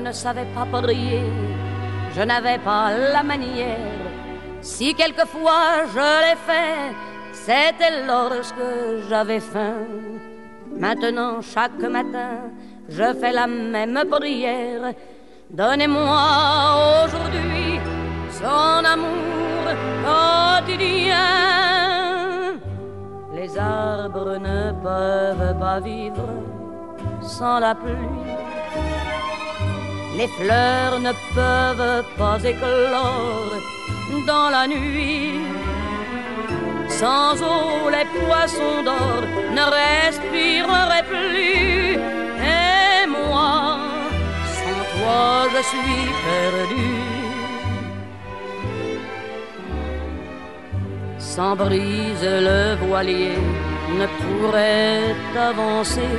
ne savais pas prier, je n'avais pas la manière. Si quelquefois je l'ai fait, c'était lorsque j'avais faim. Maintenant, chaque matin, je fais la même prière. Donnez-moi aujourd'hui son amour quotidien. Les arbres ne peuvent pas vivre sans la pluie. Les fleurs ne peuvent pas éclore dans la nuit. Sans eau, les poissons d'or ne respireraient plus. Et moi, sans toi, je suis perdu. Sans brise, le voilier ne pourrait avancer.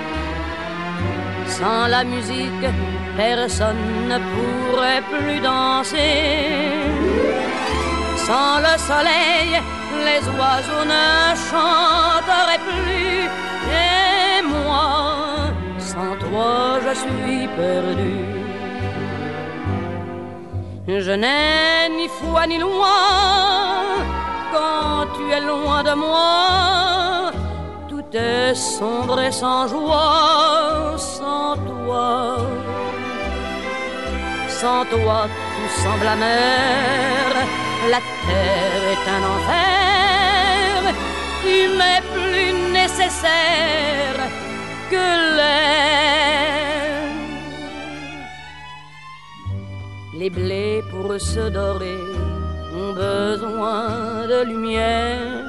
Sans la musique, personne ne pourrait plus danser. Sans le soleil, les oiseaux ne chanteraient plus. Et moi, sans toi, je suis perdu. Je n'ai ni foi ni loi quand tu es loin de moi. Tout est sombre et sans joie, sans toi. Sans toi, tout semble amer. La terre est un enfer. Tu m'es plus nécessaire que l'air. Les blés pour se dorer ont besoin de lumière.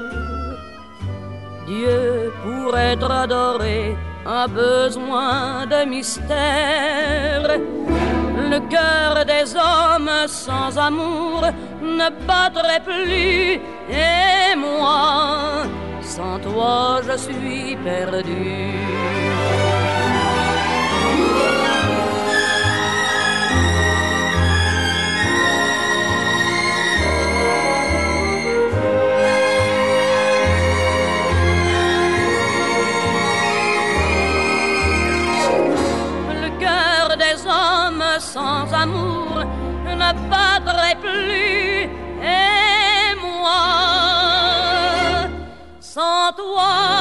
Dieu, pour être adoré, a besoin de mystère. Le cœur des hommes sans amour ne battrait plus. Et moi, sans toi, je suis perdu. Sans amour ne battrait plus. Et moi, sans toi,